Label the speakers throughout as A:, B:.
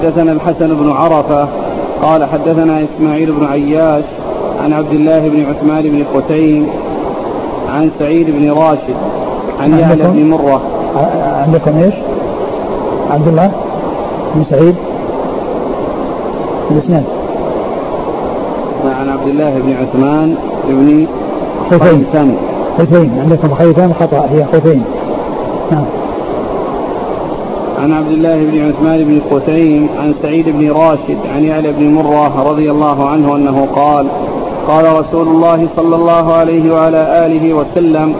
A: حدثنا الحسن بن عرفة قال حدثنا إسماعيل بن عياش عن عبد الله بن عثمان بن قتيم عن سعيد بن راشد عن يعلى بن مرة.
B: عندكم ايش؟ عبد الله بن سعيد الاسناد
A: عن عبد الله بن عثمان بن
B: خيثم. عندكم خيثم خطأ، هي خيثم.
A: عن عبد الله بن عثمان بن قتيم عن سعيد بن راشد عن يعلى بن مرة رضي الله عنه أنه قال قال رسول الله صلى الله عليه وعلى آله وسلم: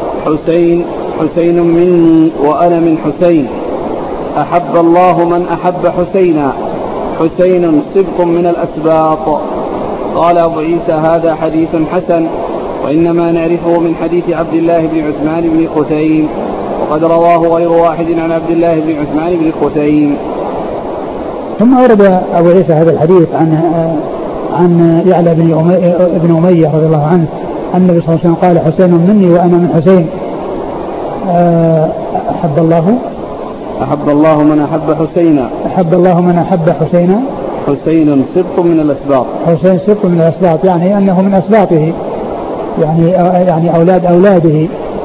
A: حسين مني وأنا من حسين، أحب الله من أحب حسينا، حسين سبط من الأسباط. قال أبو عيسى: هذا حديث حسن، وإنما نعرفه من حديث عبد الله بن عثمان بن قتيم، وقد رواه غير واحد عن عبد الله بن عثمان بن قتيم.
B: ثم أورد أبو عيسى هذا الحديث عن يعلى بن أمية رضي الله عنه أن النبي صلى الله عليه وسلم قال: حسين مني وأنا من حسين، أحب الله من أحب حسينا، أحب الله من أحب حسينا،
A: حسين سبط من الأسباط،
B: حسين سبط من الأسباط، يعني أنه من أسباطه، يعني أولاد أولاده.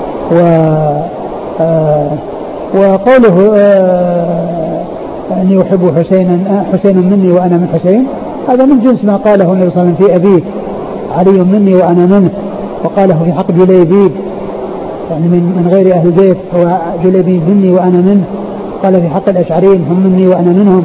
B: وقوله أني أحب حسين مني وأنا من حسين، هذا من جنس ما قاله النبي صلى الله عليه وسلم في أبيه: علي مني وأنا منه. وقاله في حق جليبيب، يعني من غير أهل البيت، هو جليبيب مني وأنا منه. قال في حق الأشعريين: هم مني وأنا منهم.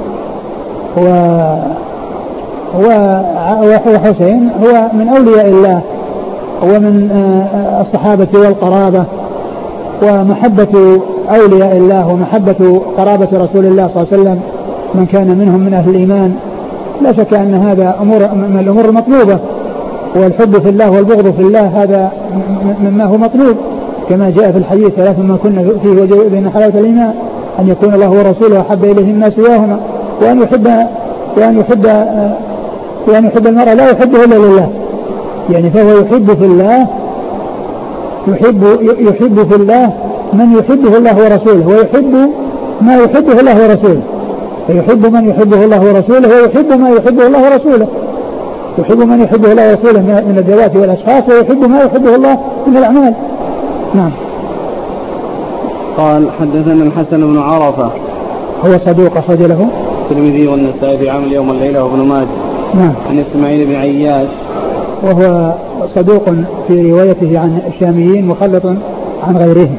B: وحسين هو من أولياء الله ومن الصحابة والقرابة، ومحبة أولياء الله ومحبة قرابة رسول الله صلى الله عليه وسلم من كان منهم من أهل الإيمان، لا شك أن هذا من الأمور المطلوبة. والحب في الله والبغض في الله هذا مما هو مطلوب، كما جاء في الحديث: ثلاث ما كنا فيه وجد بين حلاوة الإيمان أن يكون الله ورسوله أحب إليه الناس سواهما، وأن يحب المرء لا يحبه إلا لله، يعني فهو يحب في الله، يحب في الله من يحبه الله ورسوله، ويحب ما يحبه الله ورسوله، فيحب من يحبه الله ورسوله، ويحب ما يحبه الله ورسوله، يحب من يحبه الله ورسوله من الذوات والأشخاص، ويحب ما يحبه الله من الأعمال. نعم.
A: قال حدثنا الحسن بن عرفة
B: هو صدوق أخرج له
A: الترمذي والنسائي في عمل يوم الليلة وابن ماجه.
B: نعم.
A: عن إسماعيل بن عياش
B: وهو صدوق في روايته عن الشاميين مخلط عن غيرهم.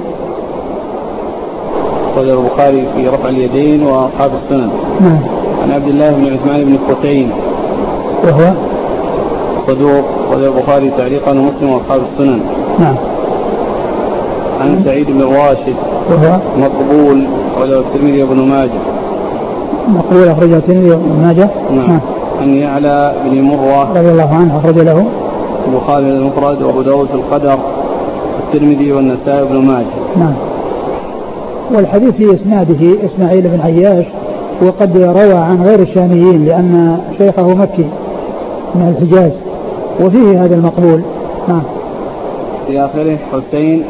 A: قال البخاري في رفع اليدين وأصحاب السنن.
B: نعم.
A: عن عبد الله بن عثمان بن قتيم
B: وهو
A: صدوق، قال البخاري تعليقا ومسلم وأصحاب السنن.
B: نعم.
A: عن سعيد بن راشد
B: وهو
A: مقبول، قال الترمذي وابن ماجه.
B: مقبول أخرجه الترمذي وابن ماجه.
A: نعم. عن يعلى بن مرة
B: رضي الله عنه أخرج له
A: البخاري المفرد وأبو داود في القدر الترمذي والنسائي وابن ماجه.
B: نعم. والحديث في إسناده إسماعيل بن عياش، وقد روى عن غير الشاميين لأن شيخه مكي من الحجاز، وفيه هذا المقبول. نعم.
A: في آخره حسين